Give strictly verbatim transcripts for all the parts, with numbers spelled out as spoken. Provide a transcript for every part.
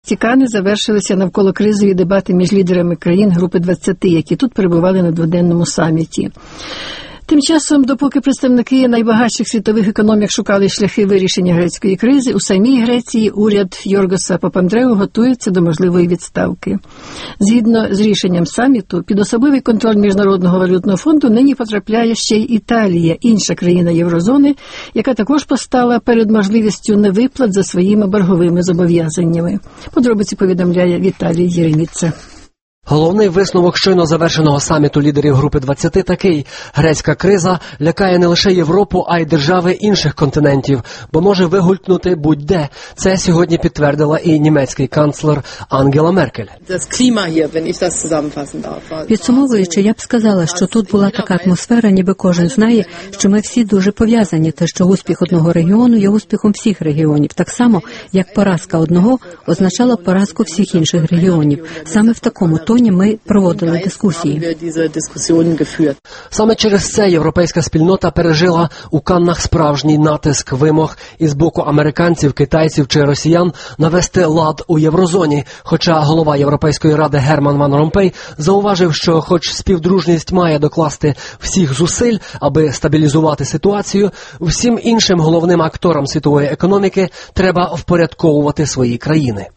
Ці Кани завершилися навколо кризові дебати між лідерами країн Групи двадцяти, які тут перебували на дводенному саміті. Тим часом, допоки представники найбагатших світових економік шукали шляхи вирішення грецької кризи, у самій Греції уряд Йоргоса Папандреу готується до можливої відставки. Згідно з рішенням саміту, під особливий контроль Міжнародного валютного фонду нині потрапляє ще й Італія, інша країна Єврозони, яка також постала перед можливістю невиплат за своїми борговими зобов'язаннями. Подробиці повідомляє Віталій Єреміца. Головний висновок щойно завершеного саміту лідерів Групи двадцяти такий: грецька криза лякає не лише Європу, а й держави інших континентів, бо може вигулькнути будь-де. Це сьогодні підтвердила і німецький канцлер Ангела Меркель. Підсумовуючи, я б сказала, що тут була така атмосфера, ніби кожен знає, що ми всі дуже пов'язані, та що успіх одного регіону є успіхом всіх регіонів, так само, як поразка одного означала поразку всіх інших регіонів. Саме в такому тоні ми проводили дискусії. Саме через це європейська спільнота пережила у Каннах справжній натиск вимог із боку американців, китайців чи росіян навести лад у єврозоні. Хоча голова Європейської ради Герман Ван Ромпей зауважив, що хоч співдружність має докласти всіх зусиль, аби стабілізувати ситуацію, всім іншим головним акторам світової економіки треба впорядковувати свої країни.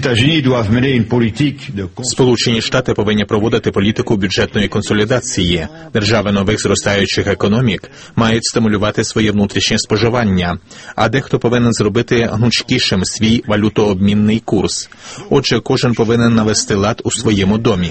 Сполучені Штати повинні проводити політику бюджетної консолідації. Держави нових зростаючих економік мають стимулювати своє внутрішнє споживання, а дехто повинен зробити гнучкішим свій валютообмінний курс. Отже, кожен повинен навести лад у своєму домі.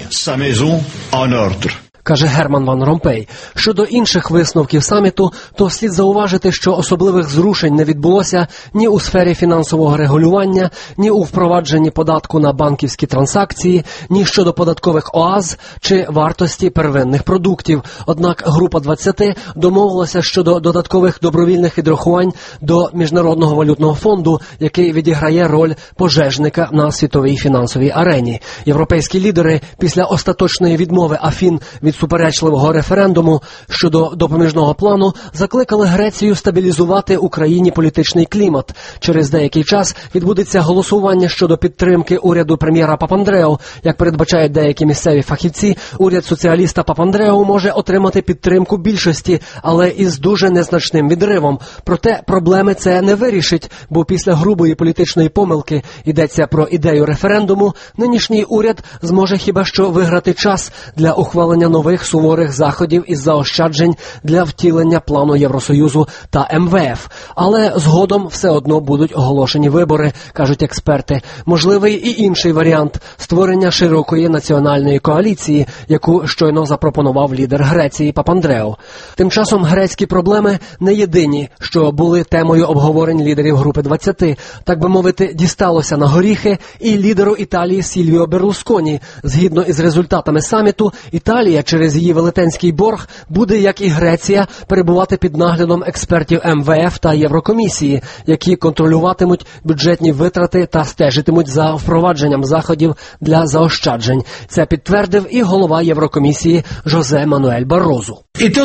Каже Герман Ван Ромпей. Щодо інших висновків саміту, то слід зауважити, що особливих зрушень не відбулося ні у сфері фінансового регулювання, ні у впровадженні податку на банківські транзакції, ні щодо податкових оаз чи вартості первинних продуктів. Однак Група двадцяти домовилася щодо додаткових добровільних відрахувань до Міжнародного валютного фонду, який відіграє роль пожежника на світовій фінансовій арені. Європейські лідери після остаточної відмови Афін від суперечливого референдуму щодо допоміжного плану закликали Грецію стабілізувати у країні політичний клімат. Через деякий час відбудеться голосування щодо підтримки уряду прем'єра Папандреу. Як передбачають деякі місцеві фахівці, уряд соціаліста Папандреу може отримати підтримку більшості, але із дуже незначним відривом. Проте проблеми це не вирішить, бо після грубої політичної помилки, йдеться про ідею референдуму, нинішній уряд зможе хіба що виграти час для ухвалення нових суворих заходів із заощаджень для втілення плану Євросоюзу та ем ве еф. Але згодом все одно будуть оголошені вибори, кажуть експерти. Можливий і інший варіант – створення широкої національної коаліції, яку щойно запропонував лідер Греції Папандреу. Тим часом грецькі проблеми не єдині, що були темою обговорень лідерів Групи двадцяти. Так би мовити, дісталося на горіхи і лідеру Італії Сільвіо Берлусконі. Згідно із результатами саміту, Італія через її велетенський борг буде, як і Греція, перебувати під наглядом експертів ем ве еф та Єврокомісії, які контролюватимуть бюджетні витрати та стежитимуть за впровадженням заходів для заощаджень. Це підтвердив і голова Єврокомісії Жозе Мануель Баррозу.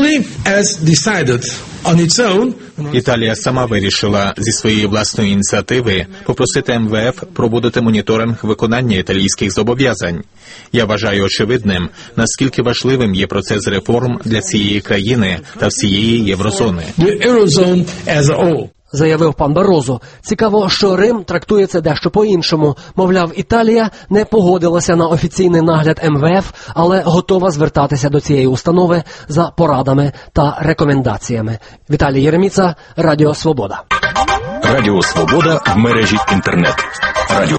Італія сама вирішила зі своєї власної ініціативи попросити ем ве еф проводити моніторинг виконання італійських зобов'язань. Я вважаю очевидним, наскільки важливим є процес реформ для цієї країни та всієї Єврозони. Заявив пан Баррозу. Цікаво, що Рим трактує це дещо по-іншому. Мовляв, Італія не погодилася на офіційний нагляд ем ве еф, але готова звертатися до цієї установи за порадами та рекомендаціями. Віталій Єреміца, Радіо Свобода. Радіо Свобода в мережі інтернет.